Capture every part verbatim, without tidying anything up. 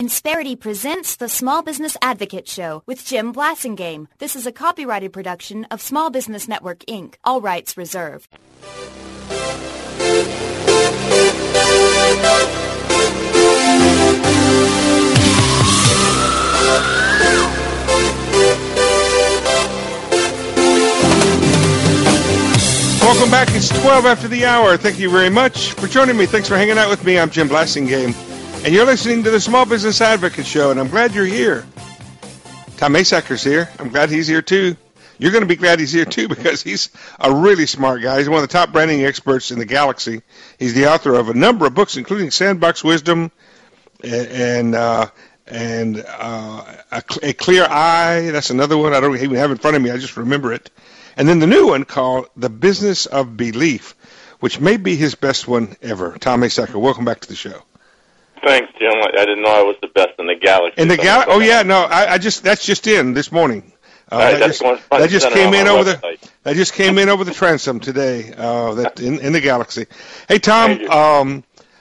Insperity presents the Small Business Advocate Show with Jim Blasingame. This is a copyrighted production of Small Business Network, Incorporated. All rights reserved. Welcome back. It's twelve after the hour. Thank you very much for joining me. Thanks for hanging out with me. I'm Jim Blasingame, and you're listening to the Small Business Advocate Show, and I'm glad you're here. Tom Masacker's here. I'm glad he's here, too. You're going to be glad he's here, too, because he's a really smart guy. He's one of the top branding experts in the galaxy. He's the author of a number of books, including Sandbox Wisdom and uh, and uh, a, a Clear Eye. That's another one I don't even have in front of me. I just remember it. And then the new one called The Business of Belief, which may be his best one ever. Tom Masacker, welcome back to the show. Thanks, Jim. I didn't know I was the best in the galaxy. In the galaxy? Oh, yeah, no, I, I just that's just in this morning. Uh, right, that, just, that just came in over website. the that just came in over the transom today. Uh, that in, in the galaxy. Hey, Tom, you. Um,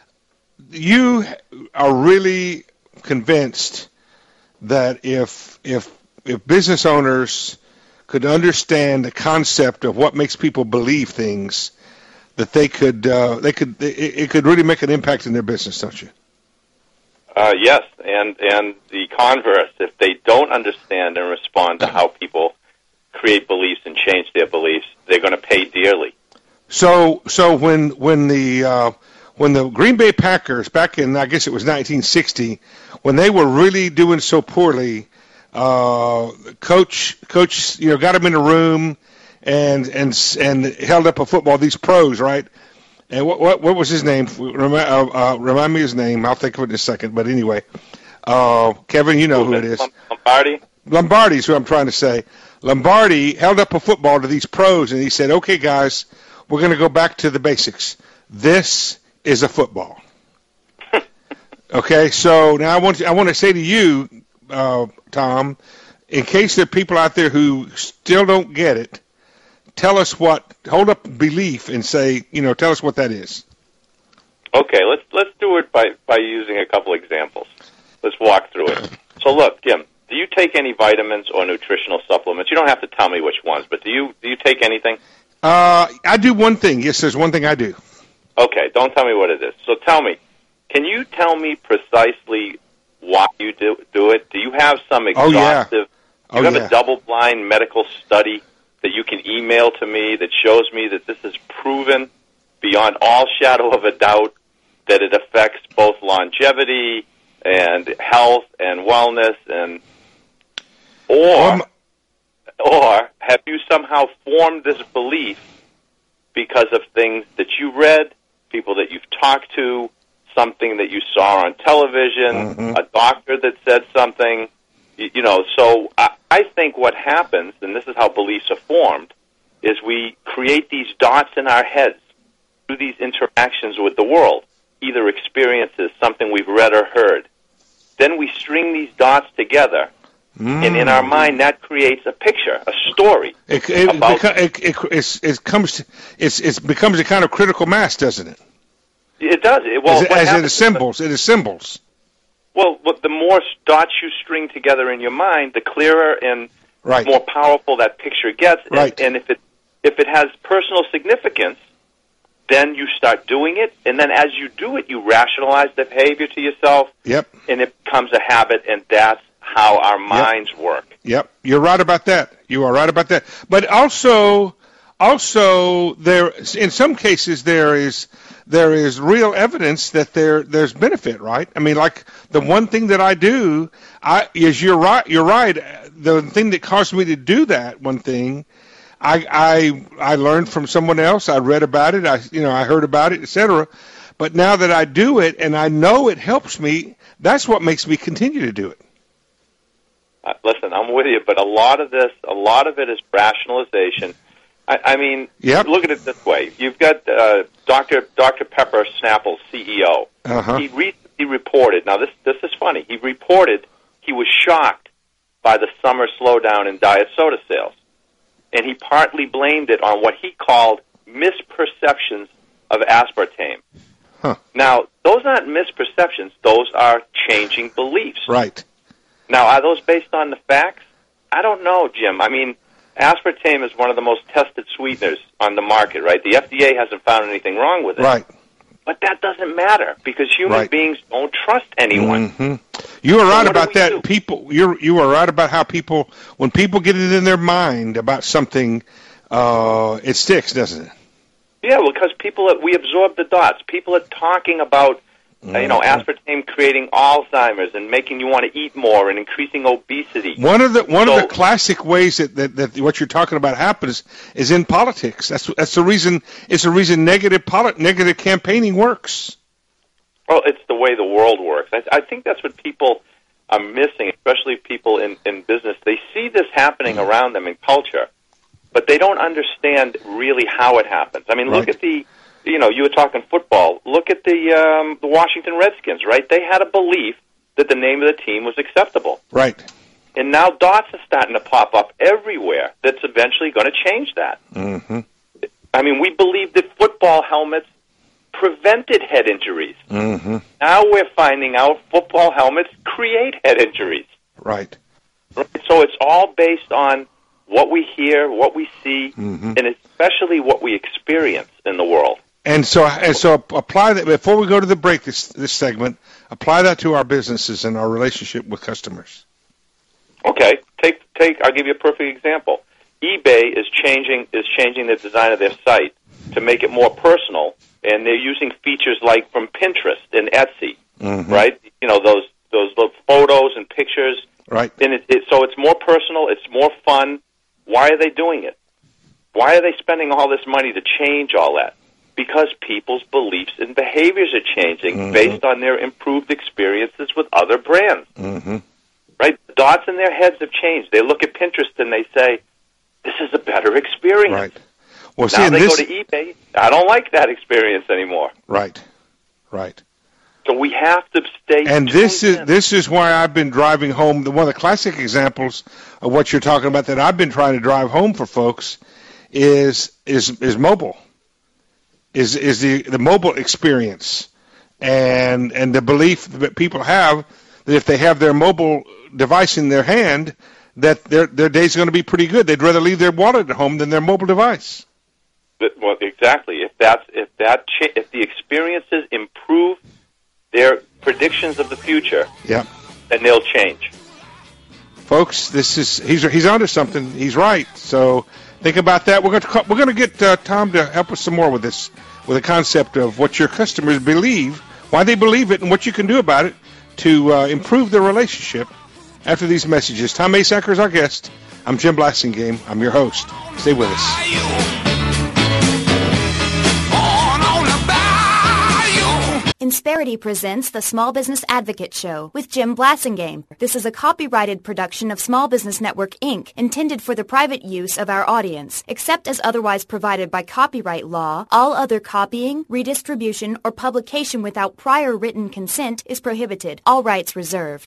you are really convinced that if if if business owners could understand the concept of what makes people believe things, that they could uh, they could it, it could really make an impact in their business, don't you? Uh, yes, and and the converse, if they don't understand and respond to how people create beliefs and change their beliefs, they're going to pay dearly. So so when when the uh, when the Green Bay Packers back in, I guess it was nineteen sixty, when they were really doing so poorly, Uh, coach, coach, you know, got him in a room and and and held up a football. These pros, right? And what what, what was his name? Remind, uh, uh, remind me his name. I'll think of it in a second. But anyway, uh, Kevin, you know who it is. Lombardi. Lombardi is who I'm trying to say. Lombardi held up a football to these pros, and he said, "Okay, guys, we're going to go back to the basics. This is a football." Okay, so now I want to, I want to say to you, Uh, Tom, in case there are people out there who still don't get it, tell us what, hold up belief and say, you know, tell us what that is. Okay, let's let's do it by, by using a couple examples. Let's walk through it. So look, Jim, do you take any vitamins or nutritional supplements? You don't have to tell me which ones, but do you do you take anything? Uh, I do one thing. Yes, there's one thing I do. Okay, don't tell me what it is. So tell me, can you tell me precisely why you do do it? Do you have some exhaustive, oh, yeah. do you oh, have yeah. a double-blind medical study that you can email to me that shows me that this is proven beyond all shadow of a doubt that it affects both longevity and health and wellness, and or um, or have you somehow formed this belief because of things that you read, people that you've talked to, something that you saw on television, mm-hmm. a doctor that said something, you, you know. So I, I think what happens, and this is how beliefs are formed, is we create these dots in our heads through these interactions with the world, either experiences, something we've read or heard. Then we string these dots together, mm. and in our mind that creates a picture, a story. It, it, about, it, it, it, it's, it, comes, it's, it becomes a kind of critical mass, doesn't it? It does. It, well, as as it assembles, it assembles. Well, what, the more dots you string together in your mind, the clearer and right. more powerful that picture gets. Right. And, and if it if it has personal significance, then you start doing it, and then as you do it, you rationalize the behavior to yourself. Yep. And it becomes a habit, and that's how our minds yep. work. Yep. You're right about that. You are right about that. But also, also there in some cases there is. There is real evidence that there there's benefit, right? I mean, like the one thing that I do, I is you're right. You're right. The thing that caused me to do that one thing, I I I learned from someone else. I read about it. I you know I heard about it, et cetera. But now that I do it and I know it helps me, that's what makes me continue to do it. Uh, listen, I'm with you, but a lot of this, a lot of it is rationalization. I, I mean, yep. look at it this way. You've got uh, Doctor Doctor Pepper Snapple's C E O. Uh-huh. He recently reported, now this this is funny, he reported he was shocked by the summer slowdown in diet soda sales. And he partly blamed it on what he called misperceptions of aspartame. Huh. Now, those aren't misperceptions. Those are changing beliefs. Right. Now, are those based on the facts? I don't know, Jim. I mean, aspartame is one of the most tested sweeteners on the market, right? The F D A hasn't found anything wrong with it. Right. But that doesn't matter because human Right. beings don't trust anyone. Mm-hmm. You are right what do about we that. do? People, you're you are right about how people, when people get it in their mind about something, uh, it sticks, doesn't it? Yeah, well, because people, are, we absorb the dots. People are talking about, uh, you know, aspartame creating Alzheimer's and making you want to eat more and increasing obesity. One of the one So- of the classic ways that, that, that what you're talking about happens is in politics. That's that's the reason. It's the reason negative poli- negative campaigning works. Well, it's the way the world works. I, I think that's what people are missing, especially people in, in business. They see this happening around them in culture, but they don't understand really how it happens. I mean, look Right. at the, you know, you were talking football. Look at the um, the Washington Redskins, right? They had a belief that the name of the team was acceptable. Right. And now dots are starting to pop up everywhere that's eventually going to change that. Mm-hmm. I mean, we believe that football helmets prevented head injuries. Mm-hmm. Now we're finding out football helmets create head injuries. Right. Right? So it's all based on what we hear, what we see, Mm-hmm. and especially what we experience in the world. And so and so apply that before we go to the break. This this segment, apply that to our businesses and our relationship with customers. Okay, take take. I'll give you a perfect example. eBay is changing is changing the design of their site to make it more personal, and they're using features like from Pinterest and Etsy, Mm-hmm. right? You know, those those little photos and pictures, Right. and it, it, so it's more personal, it's more fun. Why are they doing it? Why are they spending all this money to change all that? Because people's beliefs and behaviors are changing Mm-hmm. based on their improved experiences with other brands. Mm-hmm. Right? The dots in their heads have changed. They look at Pinterest and they say, this is a better experience. Right. Well, see, Now and they this, go to eBay, I don't like that experience anymore. right, right. So we have to stay And this tuned is in. this is why I've been driving home. The, one of the classic examples of what you're talking about that I've been trying to drive home for folks is is is mobile. Is is the, the mobile experience and and the belief that people have that if they have their mobile device in their hand, that their their day's going to be pretty good. They'd rather leave their wallet at home than their mobile device. That- well, exactly. If that's if that cha- if the experiences improve their predictions of the future, Yeah. then they'll change. Folks, this is he's he's onto something. He's right. So think about that. We're going to call, we're going to get uh, Tom to help us some more with this, with the concept of what your customers believe, why they believe it, and what you can do about it to uh, improve their relationship. After these messages, Tom Masacker is our guest. I'm Jim Blassingame. I'm your host. Stay with us. Insperity presents the Small Business Advocate Show with Jim Blassingame. This is a copyrighted production of Small Business Network, Incorporated, intended for the private use of our audience. Except as otherwise provided by copyright law, all other copying, redistribution, or publication without prior written consent is prohibited. All rights reserved.